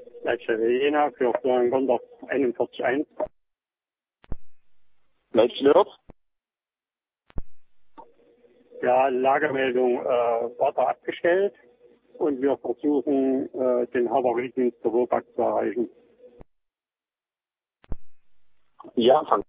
Leitstelle Jena für Florian Gondorf 41.1. Leitstelle. Ja, Lagermeldung Wasser abgestellt und wir versuchen den Havariedienst der WOPAG zu erreichen. Ja, Anfang.